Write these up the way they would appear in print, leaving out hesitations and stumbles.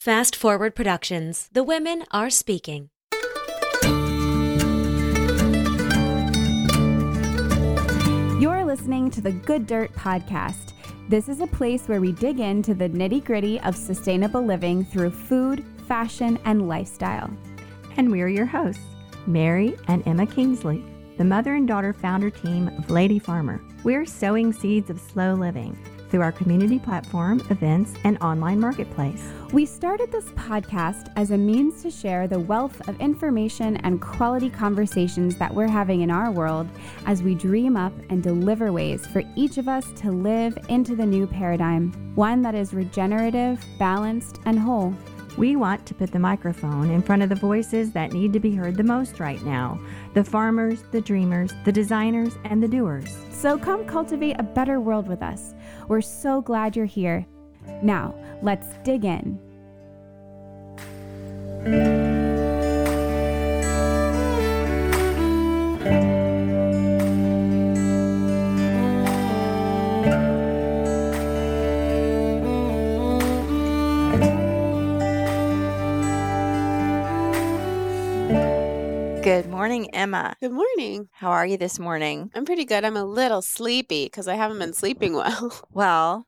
Fast Forward Productions. The women are speaking. You're listening to the Good Dirt Podcast. This is a place where we dig into the nitty-gritty of sustainable living through food, fashion, and lifestyle. And we're your hosts, Mary and Emma Kingsley, the mother and daughter founder team of Lady Farmer. We're sowing seeds of slow living through our community platform, events, and online marketplace. We started this podcast as a means to share the wealth of information and quality conversations that we're having in our world as we dream up and deliver ways for each of us to live into the new paradigm, one that is regenerative, balanced, and whole. We want to put the microphone in front of the voices that need to be heard the most right now. The farmers, the dreamers, the designers, and the doers. So come cultivate a better world with us. We're so glad you're here. Now, let's dig in. Good morning, Emma. Good morning. How are you this morning? I'm pretty good. I'm a little sleepy because I haven't been sleeping well. Well,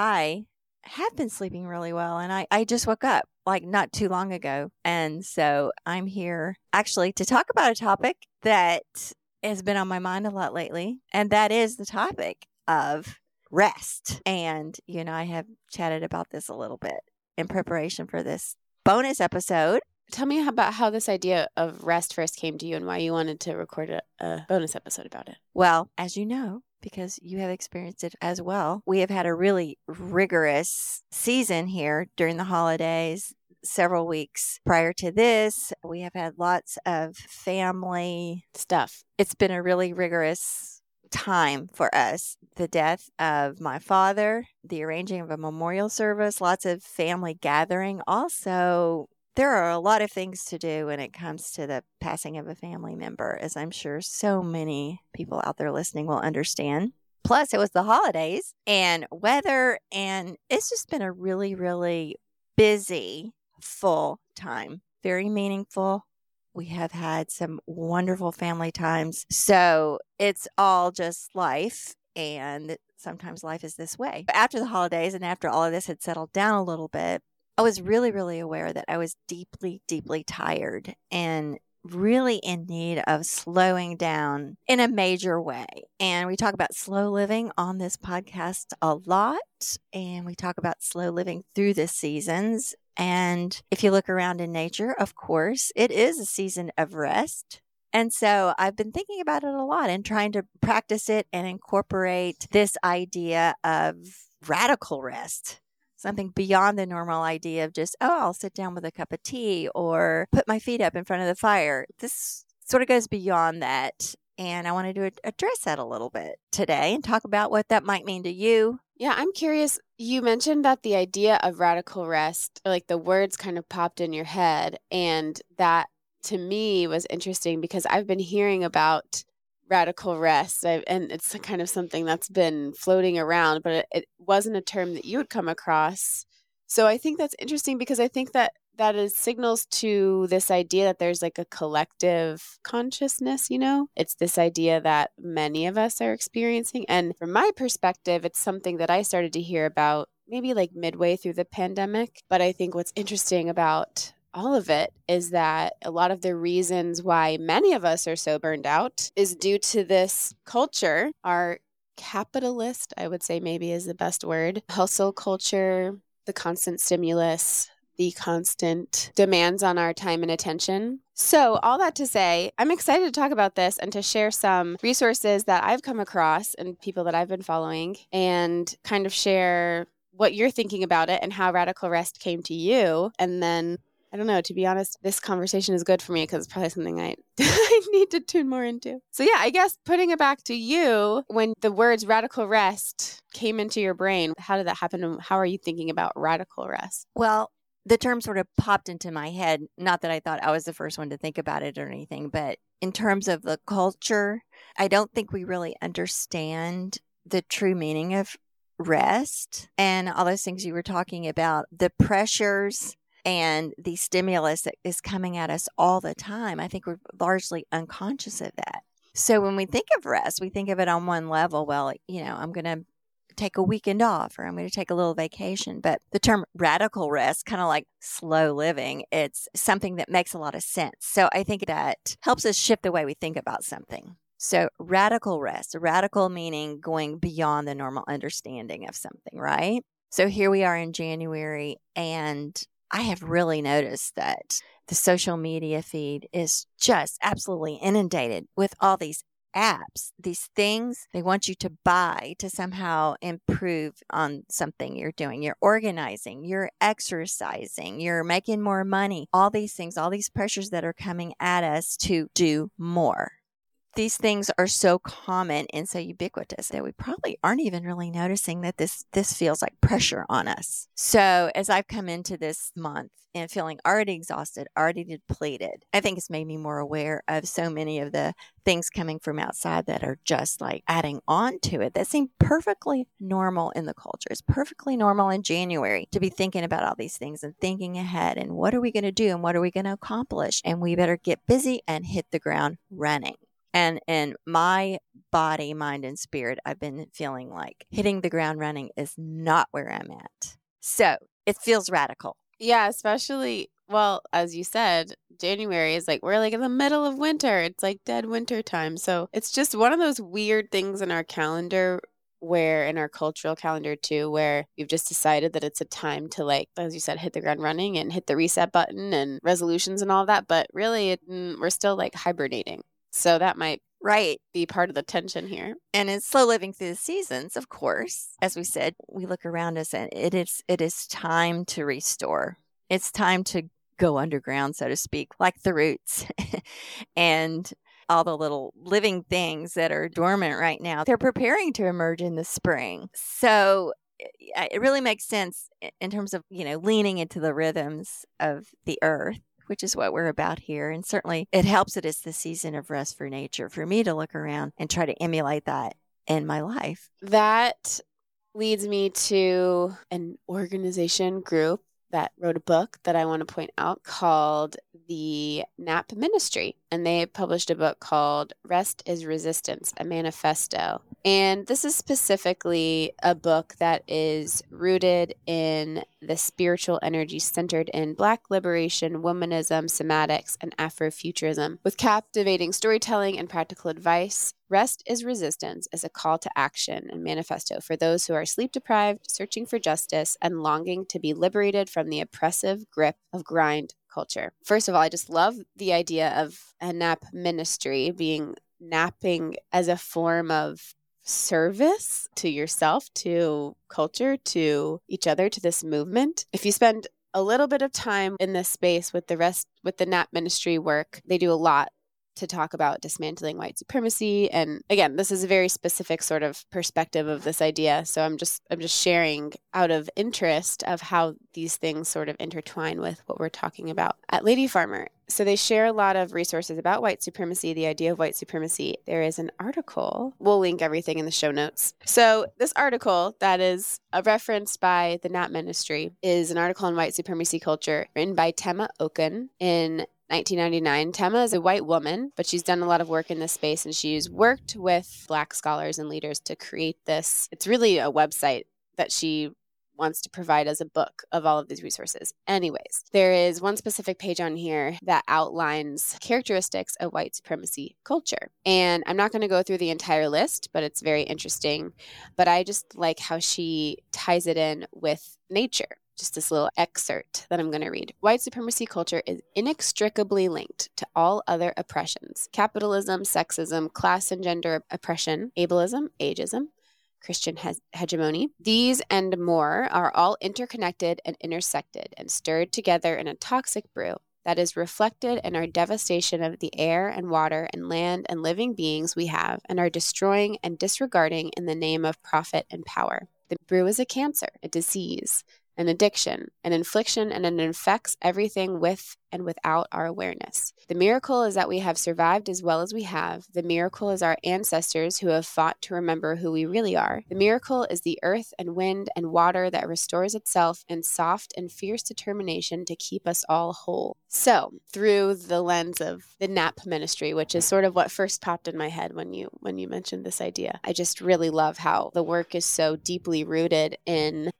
I have been sleeping really well, and I just woke up like not too long ago. And so I'm here actually to talk about a topic that has been on my mind a lot lately, and that is the topic of rest. And, I have chatted about this a little bit in preparation for this bonus episode. Tell me about how this idea of rest first came to you and why you wanted to record a bonus episode about it. Well, as you know, because you have experienced it as well, we have had a really rigorous season here during the holidays. Several weeks prior to this, we have had lots of family stuff. It's been a really rigorous time for us. The death of my father, the arranging of a memorial service, lots of family gathering. Also, there are a lot of things to do when it comes to the passing of a family member, as I'm sure so many people out there listening will understand. Plus, it was the holidays and weather, and it's just been a really, really busy, full time. Very meaningful. We have had some wonderful family times. So it's all just life, and sometimes life is this way. After the holidays and after all of this had settled down a little bit, I was really, really aware that I was deeply, deeply tired and really in need of slowing down in a major way. And we talk about slow living on this podcast a lot. And we talk about slow living through the seasons. And if you look around in nature, of course, it is a season of rest. And so I've been thinking about it a lot and trying to practice it and incorporate this idea of radical rest. Something beyond the normal idea of just, I'll sit down with a cup of tea or put my feet up in front of the fire. This sort of goes beyond that. And I wanted to address that a little bit today and talk about what that might mean to you. Yeah, I'm curious. You mentioned that the idea of radical rest, like the words kind of popped in your head. And that to me was interesting because I've been hearing about radical rest, and it's kind of something that's been floating around, but it wasn't a term that you would come across. So I think that's interesting because I think that is signals to this idea that there's like a collective consciousness, It's this idea that many of us are experiencing. And from my perspective, it's something that I started to hear about maybe like midway through the pandemic. But I think what's interesting about all of it is that a lot of the reasons why many of us are so burned out is due to this culture, our capitalist, I would say maybe is the best word, hustle culture, the constant stimulus, the constant demands on our time and attention. So all that to say, I'm excited to talk about this and to share some resources that I've come across and people that I've been following and kind of share what you're thinking about it and how radical rest came to you. And then I don't know, to be honest, this conversation is good for me because it's probably something I need to tune more into. So yeah, I guess putting it back to you, when the words radical rest came into your brain, how did that happen? And how are you thinking about radical rest? Well, the term sort of popped into my head. Not that I thought I was the first one to think about it or anything, but in terms of the culture, I don't think we really understand the true meaning of rest and all those things you were talking about, the pressures and the stimulus that is coming at us all the time. I think we're largely unconscious of that. So when we think of rest, we think of it on one level. Well, I'm going to take a weekend off, or I'm going to take a little vacation. But the term radical rest, kind of like slow living, it's something that makes a lot of sense. So I think that helps us shift the way we think about something. So radical rest, radical meaning going beyond the normal understanding of something, right? So here we are in January, and I have really noticed that the social media feed is just absolutely inundated with all these apps, these things they want you to buy to somehow improve on something you're doing. You're organizing, you're exercising, you're making more money, all these things, all these pressures that are coming at us to do more. These things are so common and so ubiquitous that we probably aren't even really noticing that this feels like pressure on us. So as I've come into this month and feeling already exhausted, already depleted, I think it's made me more aware of so many of the things coming from outside that are just like adding on to it that seem perfectly normal in the culture. It's perfectly normal in January to be thinking about all these things and thinking ahead and what are we going to do and what are we going to accomplish? And we better get busy and hit the ground running. And in my body, mind, and spirit, I've been feeling like hitting the ground running is not where I'm at. So it feels radical. Yeah, especially, well, as you said, January is like, we're like in the middle of winter. It's like dead winter time. So it's just one of those weird things in our calendar, where in our cultural calendar too, where we've just decided that it's a time to, like, as you said, hit the ground running and hit the reset button and resolutions and all that. But really, we're still like hibernating. So that might be part of the tension here. And it's slow living through the seasons, of course. As we said, we look around us and it is time to restore. It's time to go underground, so to speak, like the roots and all the little living things that are dormant right now. They're preparing to emerge in the spring. So it really makes sense in terms of, leaning into the rhythms of the earth, which is what we're about here. And certainly it helps that it's the season of rest for nature for me to look around and try to emulate that in my life. That leads me to an organization group that wrote a book that I want to point out called the Nap Ministry. And they published a book called Rest is Resistance, a Manifesto. And this is specifically a book that is rooted in the spiritual energy centered in Black liberation, womanism, somatics, and Afrofuturism. With captivating storytelling and practical advice, Rest is Resistance is a call to action and manifesto for those who are sleep-deprived, searching for justice, and longing to be liberated from the oppressive grip of grind culture. First of all, I just love the idea of a nap ministry, being napping as a form of service to yourself, to culture, to each other, to this movement. If you spend a little bit of time in this space with the Nap Ministry work, they do a lot to talk about dismantling white supremacy. And again, this is a very specific sort of perspective of this idea. So I'm just sharing out of interest of how these things sort of intertwine with what we're talking about at Lady Farmer. So they share a lot of resources about white supremacy, the idea of white supremacy. There is an article. We'll link everything in the show notes. So this article that is referenced by the Nap Ministry is an article on white supremacy culture written by Tema Okun in 1999. Tema is a white woman, but she's done a lot of work in this space, and she's worked with Black scholars and leaders to create this. It's really a website that she wants to provide as a book of all of these resources. Anyways, there is one specific page on here that outlines characteristics of white supremacy culture. And I'm not going to go through the entire list, but it's very interesting. But I just like how she ties it in with nature. Just this little excerpt that I'm going to read. White supremacy culture is inextricably linked to all other oppressions: capitalism, sexism, class and gender oppression, ableism, ageism, Christian hegemony. These and more are all interconnected and intersected and stirred together in a toxic brew that is reflected in our devastation of the air and water and land and living beings we have and are destroying and disregarding in the name of profit and power. The brew is a cancer, a disease, an addiction, an infliction, and it infects everything with and without our awareness. The miracle is that we have survived as well as we have. The miracle is our ancestors who have fought to remember who we really are. The miracle is the earth and wind and water that restores itself in soft and fierce determination to keep us all whole. So, through the lens of the NAP ministry, which is sort of what first popped in my head when you mentioned this idea, I just really love how the work is so deeply rooted in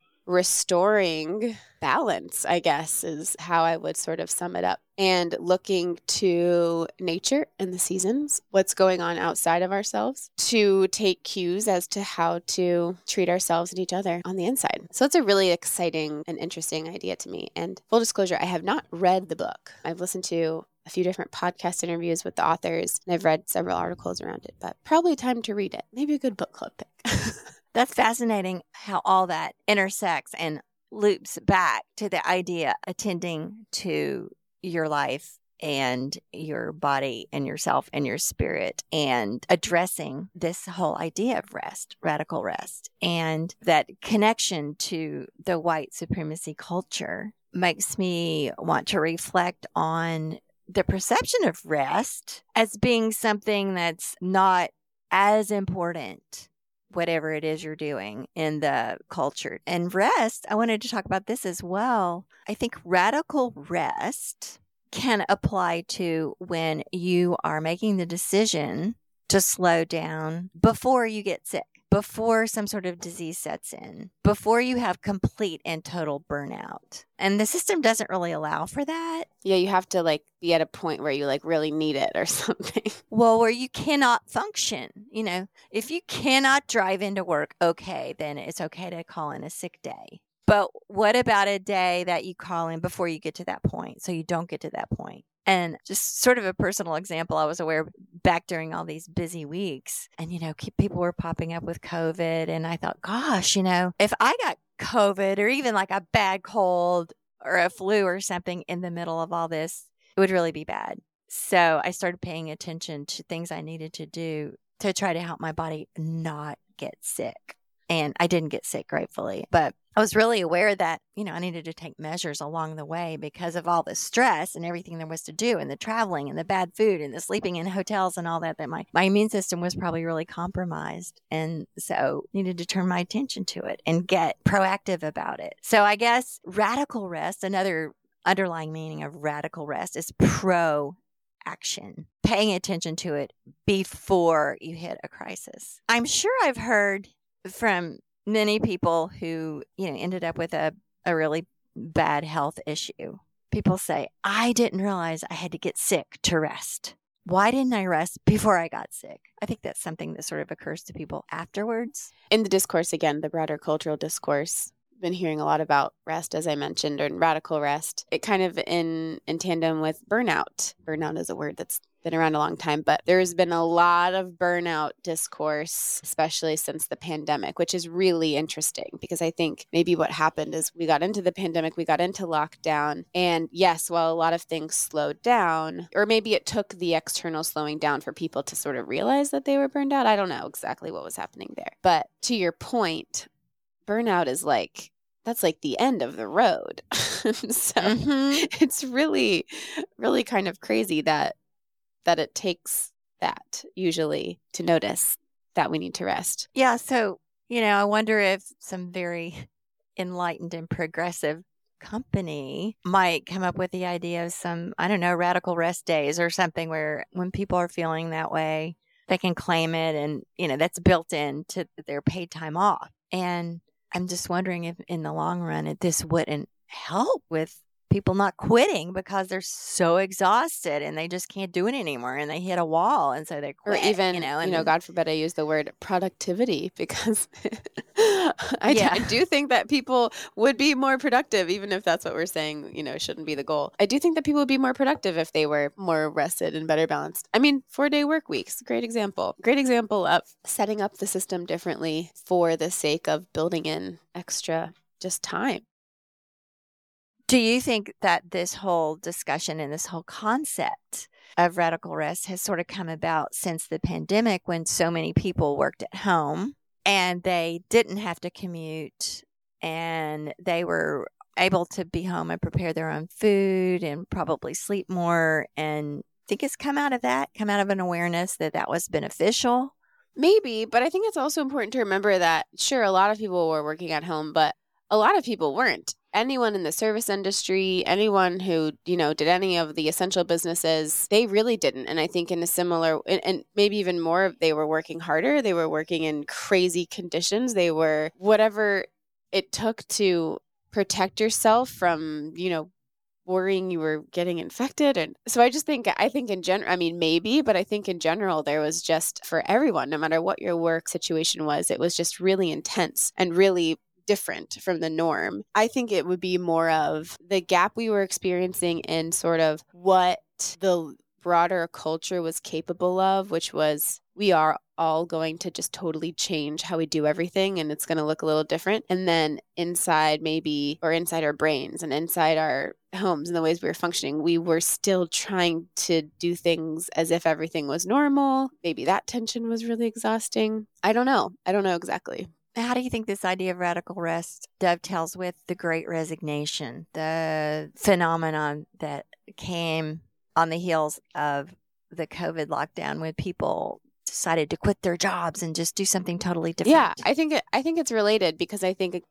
restoring balance, I guess, is how I would sort of sum it up. And looking to nature and the seasons, what's going on outside of ourselves, to take cues as to how to treat ourselves and each other on the inside. So it's a really exciting and interesting idea to me. And full disclosure, I have not read the book. I've listened to a few different podcast interviews with the authors, and I've read several articles around it, but probably time to read it. Maybe a good book club pick. That's fascinating how all that intersects and loops back to the idea attending to your life and your body and yourself and your spirit and addressing this whole idea of rest, radical rest. And that connection to the white supremacy culture makes me want to reflect on the perception of rest as being something that's not as important, whatever it is you're doing in the culture. And rest, I wanted to talk about this as well. I think radical rest can apply to when you are making the decision to slow down before you get sick, before some sort of disease sets in, before you have complete and total burnout. And the system doesn't really allow for that. Yeah, you have to be at a point where you really need it or something. Well, where you cannot function. If you cannot drive into work, okay, then it's okay to call in a sick day. But what about a day that you call in before you get to that point, so you don't get to that point? And just sort of a personal example, I was aware back during all these busy weeks, and, people were popping up with COVID. And I thought, gosh, if I got COVID or even a bad cold or a flu or something in the middle of all this, it would really be bad. So I started paying attention to things I needed to do to try to help my body not get sick. And I didn't get sick, gratefully. But I was really aware that, I needed to take measures along the way because of all the stress and everything there was to do, and the traveling and the bad food and the sleeping in hotels and all that my immune system was probably really compromised. And so needed to turn my attention to it and get proactive about it. So I guess radical rest, another underlying meaning of radical rest, is action, paying attention to it before you hit a crisis. I'm sure I've heard from many people who, ended up with a really bad health issue. People say, I didn't realize I had to get sick to rest. Why didn't I rest before I got sick? I think that's something that sort of occurs to people afterwards. In the discourse, again, the broader cultural discourse, been hearing a lot about rest, as I mentioned, or radical rest. It kind of in tandem with burnout. Burnout is a word that's been around a long time, but there's been a lot of burnout discourse, especially since the pandemic, which is really interesting because I think maybe what happened is we got into the pandemic, we got into lockdown, and yes, while a lot of things slowed down, or maybe it took the external slowing down for people to sort of realize that they were burned out. I don't know exactly what was happening there. But to your point, burnout is that's the end of the road. So it's really, really kind of crazy that it takes that usually to notice that we need to rest. Yeah. So, I wonder if some very enlightened and progressive company might come up with the idea of some, radical rest days or something where when people are feeling that way, they can claim it and, that's built into their paid time off. And I'm just wondering if in the long run, this wouldn't help with people not quitting because they're so exhausted and they just can't do it anymore and they hit a wall and so they quit. Or even, God forbid I use the word productivity because I do think that people would be more productive, even if that's what we're saying, shouldn't be the goal. I do think that people would be more productive if they were more rested and better balanced. 4-day work weeks, great example. Great example of setting up the system differently for the sake of building in extra just time. Do you think that this whole discussion and this whole concept of radical rest has sort of come about since the pandemic when so many people worked at home and they didn't have to commute and they were able to be home and prepare their own food and probably sleep more. And I think it's come out of an awareness that that was beneficial. Maybe, but I think it's also important to remember that, sure, a lot of people were working at home, but a lot of people weren't. Anyone in the service industry, anyone who, did any of the essential businesses, they really didn't. And I think in a similar, and maybe even more, they were working harder. They were working in crazy conditions. They were whatever it took to protect yourself from, worrying you were getting infected. And so I think in general, maybe, but I think in general, there was just for everyone, no matter what your work situation was, it was just really intense and really different from the norm. I think it would be more of the gap we were experiencing in sort of what the broader culture was capable of, which was we are all going to just totally change how we do everything, and it's going to look a little different. And then inside our brains and inside our homes and the ways we were functioning, we were still trying to do things as if everything was normal. Maybe that tension was really exhausting. I don't know exactly. How do you think this idea of radical rest dovetails with the Great Resignation, the phenomenon that came on the heels of the COVID lockdown when people decided to quit their jobs and just do something totally different? Yeah, I think it's related because I think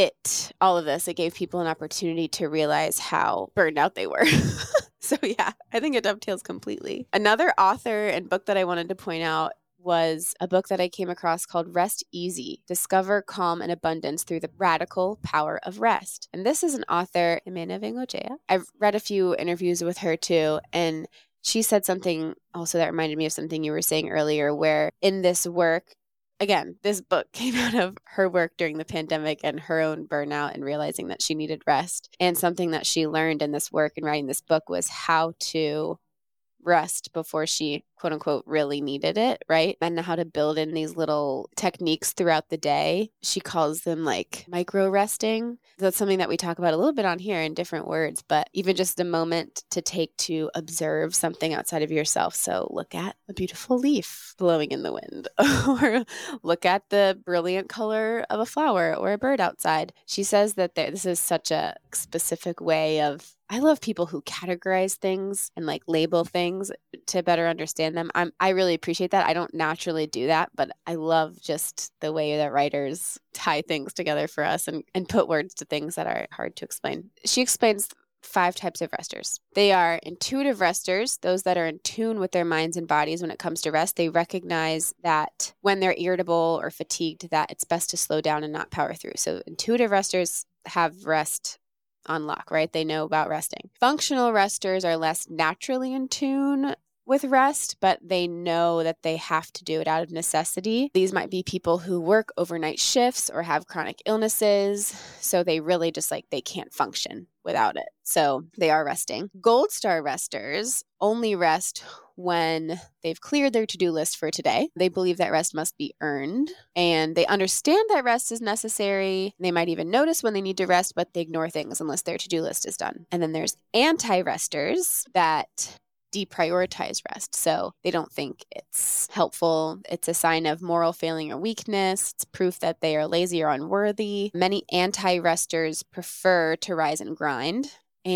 all of this, it gave people an opportunity to realize how burned out they were. So yeah, I think it dovetails completely. Another author and book that I wanted to point out was a book that I came across called Rest Easy, Discover Calm and Abundance Through the Radical Power of Rest. And this is an author, Emena Vangochea. I've read a few interviews with her too, and she said something also that reminded me of something you were saying earlier, where in this work, again, this book came out of her work during the pandemic and her own burnout and realizing that she needed rest. And something that she learned in this work and writing this book was how to rest before she, quote unquote, really needed it, right? And how to build in these little techniques throughout the day. She calls them like micro resting. That's something that we talk about a little bit on here in different words, but even just a moment to take to observe something outside of yourself. So look at a beautiful leaf blowing in the wind, or look at the brilliant color of a flower or a bird outside. She says that this is such a specific way of, I love people who categorize things and like label things to better understand them. I really appreciate that. I don't naturally do that, but I love just the way that writers tie things together for us and put words to things that are hard to explain. She explains 5 types of resters. They are intuitive resters, those that are in tune with their minds and bodies when it comes to rest. They recognize that when they're irritable or fatigued, that it's best to slow down and not power through. So intuitive resters have rest on lock, right? They know about resting. Functional resters are less naturally in tune with rest, but they know that they have to do it out of necessity. These might be people who work overnight shifts or have chronic illnesses, so they really just they can't function without it. So they are resting. Gold star resters only rest when they've cleared their to-do list for today. They believe that rest must be earned, and they understand that rest is necessary. They might even notice when they need to rest, but they ignore things unless their to-do list is done. And then there's anti-resters that deprioritize rest. So they don't think it's helpful. It's a sign of moral failing or weakness. It's proof that they are lazy or unworthy. Many anti-resters prefer to rise and grind,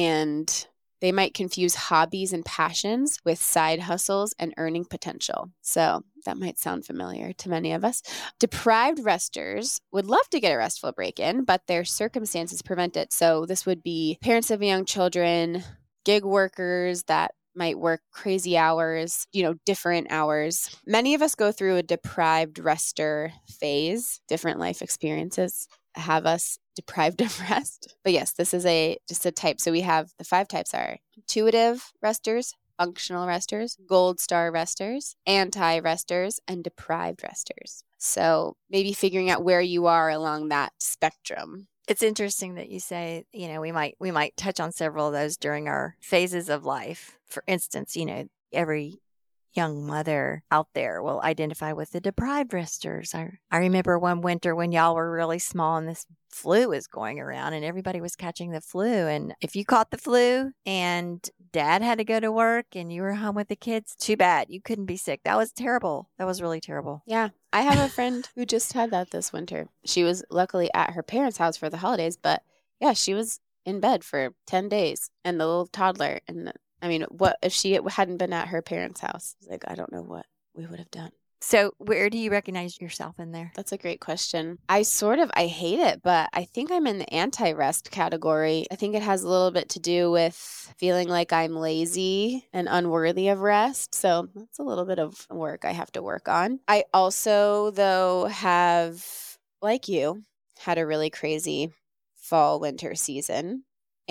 and they might confuse hobbies and passions with side hustles and earning potential. So that might sound familiar to many of us. Deprived resters would love to get a restful break in, but their circumstances prevent it. So this would be parents of young children, gig workers that might work crazy hours, different hours. Many of us go through a deprived rester phase. Different life experiences have us deprived of rest. But yes, this is just a type. So we have the 5 types are intuitive resters, functional resters, gold star resters, anti-resters, and deprived resters. So maybe figuring out where you are along that spectrum. It's interesting that you say, we might touch on several of those during our phases of life. For instance, every young mother out there will identify with the deprived resters. I remember one winter when y'all were really small and this flu was going around and everybody was catching the flu. And if you caught the flu and dad had to go to work and you were home with the kids, too bad. You couldn't be sick. That was terrible. That was really terrible. Yeah. I have a friend who just had that this winter. She was luckily at her parents' house for the holidays, but yeah, she was in bed for 10 days and the little toddler. And what if she hadn't been at her parents' house? It's like, I don't know what we would have done. So where do you recognize yourself in there? That's a great question. I hate it, but I think I'm in the anti-rest category. I think it has a little bit to do with feeling like I'm lazy and unworthy of rest. So that's a little bit of work I have to work on. I also, though, have, like you, had a really crazy fall, winter season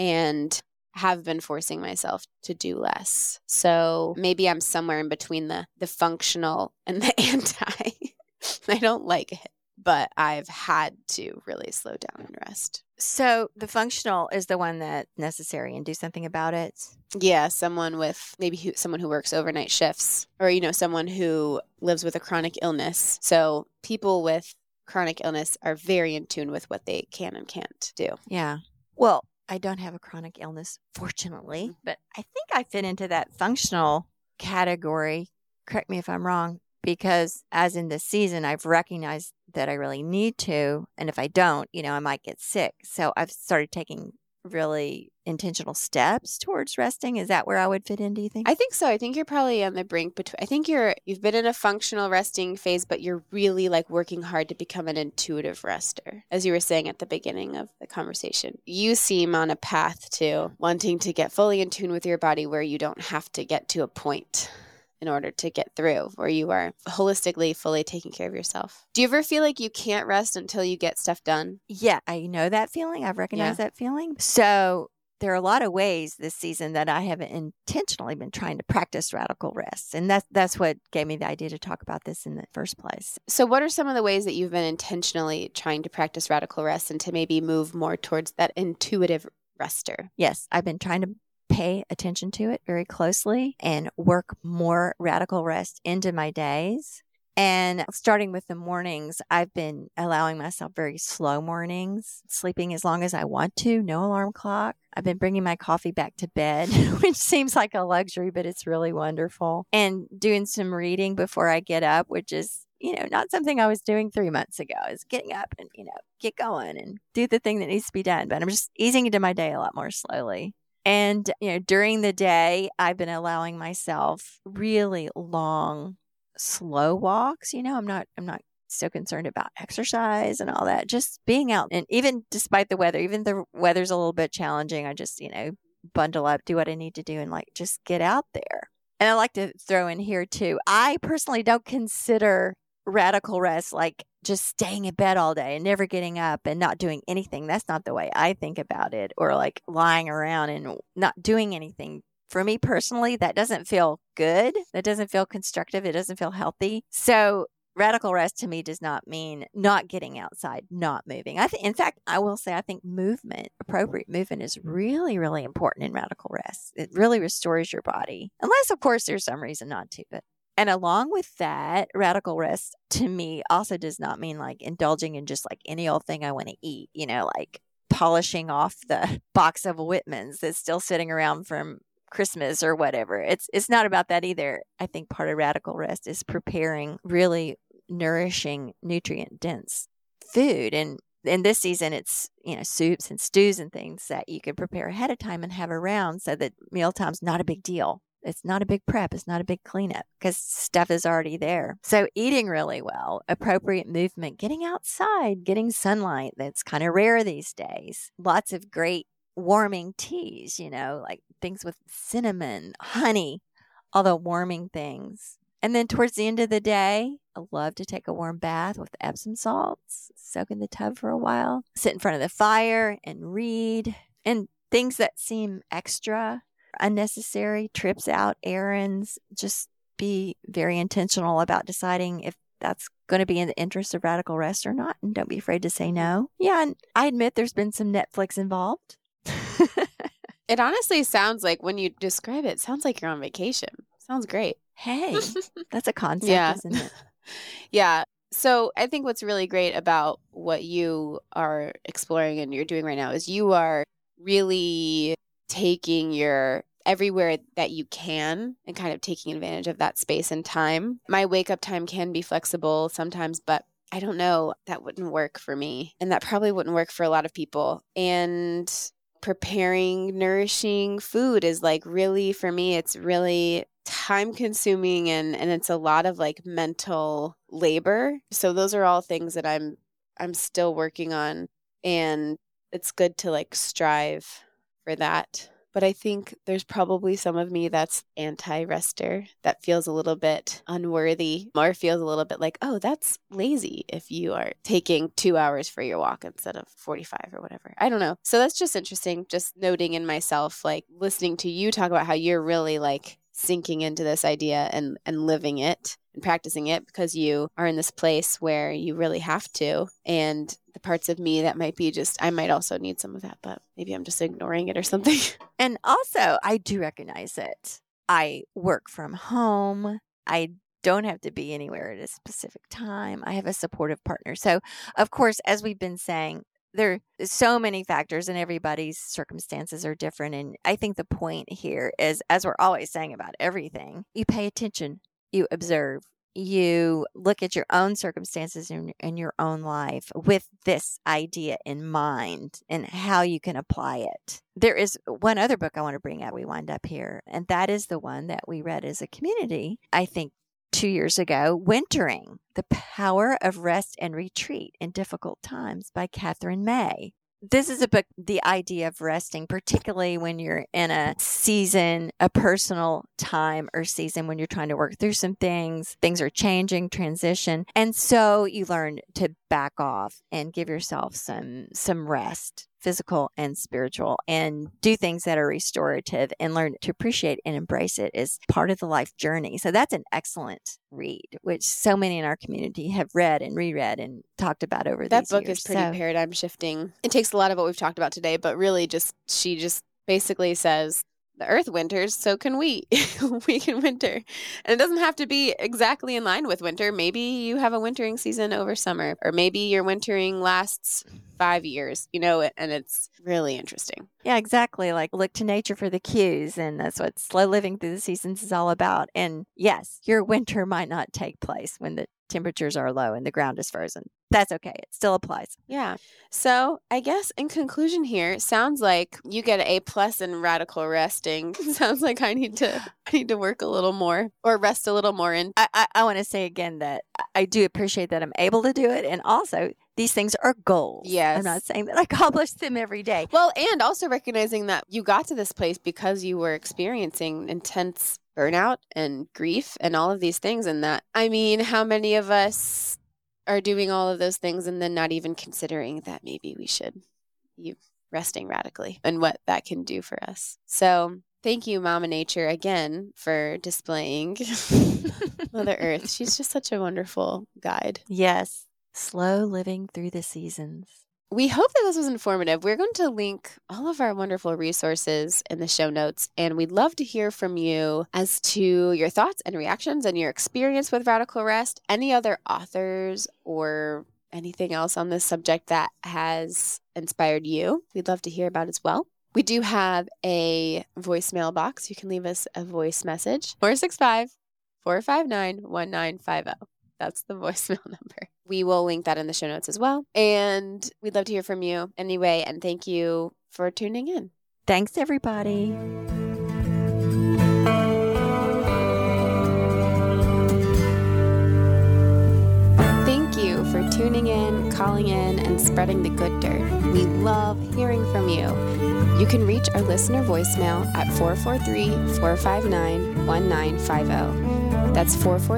and have been forcing myself to do less. So maybe I'm somewhere in between the functional and the anti. I don't like it, but I've had to really slow down and rest. So the functional is the one that's necessary and do something about it. Yeah, someone who works overnight shifts, or someone who lives with a chronic illness. So people with chronic illness are very in tune with what they can and can't do. Yeah. Well, I don't have a chronic illness, fortunately, but I think I fit into that functional category. Correct me if I'm wrong, because as in this season, I've recognized that I really need to. And if I don't, I might get sick. So I've started taking really intentional steps towards resting. Is that where I would fit in, do you think? I think so. I think you're probably on the brink between. I think you've been in a functional resting phase, but you're really working hard to become an intuitive rester. As you were saying at the beginning of the conversation, you seem on a path to wanting to get fully in tune with your body where you don't have to get to a point in order to get through, where you are holistically, fully taking care of yourself. Do you ever feel like you can't rest until you get stuff done? Yeah, I know that feeling. I've recognized that feeling. So there are a lot of ways this season that I have intentionally been trying to practice radical rest. And that's what gave me the idea to talk about this in the first place. So what are some of the ways that you've been intentionally trying to practice radical rest and to maybe move more towards that intuitive rester? Yes, I've been trying to pay attention to it very closely and work more radical rest into my days. And starting with the mornings, I've been allowing myself very slow mornings, sleeping as long as I want to, no alarm clock. I've been bringing my coffee back to bed, which seems like a luxury, but it's really wonderful. And doing some reading before I get up, which is, not something I was doing 3 months ago, is getting up and, get going and do the thing that needs to be done. But I'm just easing into my day a lot more slowly. And, during the day, I've been allowing myself really long, slow walks. I'm not so concerned about exercise and all that. Just being out, and even despite the weather, even the weather's a little bit challenging, I just, bundle up, do what I need to do, and just get out there. And I like to throw in here too, I personally don't consider radical rest just staying in bed all day and never getting up and not doing anything. That's not the way I think about it. Or lying around and not doing anything. For me personally, that doesn't feel good. That doesn't feel constructive. It doesn't feel healthy. So radical rest to me does not mean not getting outside, not moving. In fact, I will say I think appropriate movement is really, really important in radical rest. It really restores your body. Unless, of course, there's some reason not to. And along with that, radical rest to me also does not mean indulging in just any old thing I want to eat, polishing off the box of Whitman's that's still sitting around from Christmas or whatever. It's not about that either. I think part of radical rest is preparing really nourishing, nutrient-dense food. And in this season, it's, soups and stews and things that you can prepare ahead of time and have around so that mealtime's not a big deal. It's not a big prep. It's not a big cleanup because stuff is already there. So eating really well, appropriate movement, getting outside, getting sunlight. That's kind of rare these days. Lots of great warming teas, things with cinnamon, honey, all the warming things. And then towards the end of the day, I love to take a warm bath with Epsom salts, soak in the tub for a while, sit in front of the fire and read, and things that seem extra, unnecessary, trips out, errands, just be very intentional about deciding if that's going to be in the interest of radical rest or not. And don't be afraid to say no. Yeah, and I admit there's been some Netflix involved. It honestly sounds like, when you describe it, sounds like you're on vacation. Sounds great. Hey, that's a concept, isn't it? Yeah. So I think what's really great about what you are exploring and you're doing right now is you are really taking your everywhere that you can and kind of taking advantage of that space and time. My wake up time can be flexible sometimes, but I don't know, that wouldn't work for me. And that probably wouldn't work for a lot of people. And preparing nourishing food is like really, for me, it's really time consuming and it's a lot of like mental labor. So those are all things that I'm still working on, and it's good to like strive for that. But I think there's probably some of me that's anti-rester that feels a little bit unworthy or feels a little bit like, oh, that's lazy if you are taking 2 hours for your walk instead of 45 or whatever. I don't know. So that's just interesting, just noting in myself, like listening to you talk about how you're really like sinking into this idea and living it and practicing it because you are in this place where you really have to. And the parts of me that might be just, I might also need some of that, but maybe I'm just ignoring it or something. And also, I do recognize it. I work from home. I don't have to be anywhere at a specific time. I have a supportive partner. So, of course, as we've been saying, there are so many factors and everybody's circumstances are different. And I think the point here is, as we're always saying about everything, you pay attention, you observe, you look at your own circumstances in your own life with this idea in mind and how you can apply it. There is one other book I want to bring up. We wind up here, and that is the one that we read as a community, I think, 2 years ago, Wintering, The Power of Rest and Retreat in Difficult Times by Catherine May. This is a book, the idea of resting, particularly when you're in a season, a personal time or season when you're trying to work through some things are changing, transition. And so you learn to back off and give yourself some rest, physical and spiritual, and do things that are restorative and learn to appreciate and embrace it as part of the life journey. So that's an excellent read, which so many in our community have read and reread and talked about over these years. That book is pretty paradigm shifting. It takes a lot of what we've talked about today, but really she just basically says, the earth winters, so can we. We can winter. And it doesn't have to be exactly in line with winter. Maybe you have a wintering season over summer, or maybe your wintering lasts 5 years, and it's really interesting. Yeah, exactly. Like look to nature for the cues. And that's what slow living through the seasons is all about. And yes, your winter might not take place when the temperatures are low and the ground is frozen. That's okay. It still applies. Yeah. So I guess in conclusion here, it sounds like you get an A+ in radical resting. Sounds like I need to work a little more or rest a little more. And I want to say again that I do appreciate that I'm able to do it. And also these things are goals. Yes. I'm not saying that I accomplish them every day. Well, and also recognizing that you got to this place because you were experiencing intense burnout and grief and all of these things. And that, I mean, how many of us are doing all of those things and then not even considering that maybe we should be resting radically and what that can do for us. So thank you, Mama Nature, again for displaying Mother Earth. She's just such a wonderful guide. Yes. Slow living through the seasons. We hope that this was informative. We're going to link all of our wonderful resources in the show notes, and we'd love to hear from you as to your thoughts and reactions and your experience with Radical Rest, any other authors or anything else on this subject that has inspired you. We'd love to hear about as well. We do have a voicemail box. You can leave us a voice message, 465-459-1950. That's the voicemail number. We will link that in the show notes as well. And we'd love to hear from you anyway. And thank you for tuning in. Thanks, everybody. Thank you for tuning in, calling in, and spreading the good dirt. We love hearing from you. You can reach our listener voicemail at 443-459-1950. That's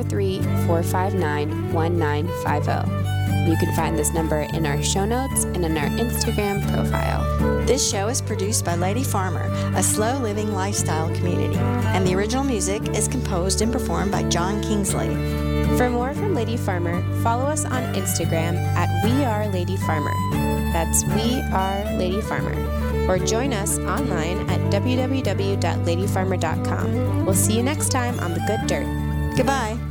443-459-1950. You can find this number in our show notes and in our Instagram profile. This show is produced by Lady Farmer, a slow living lifestyle community, and the original music is composed and performed by John Kingsley. For more from Lady Farmer, follow us on Instagram at WeAreLadyFarmer. That's WeAreLadyFarmer. Or join us online at www.ladyfarmer.com. We'll see you next time on The Good Dirt. Goodbye.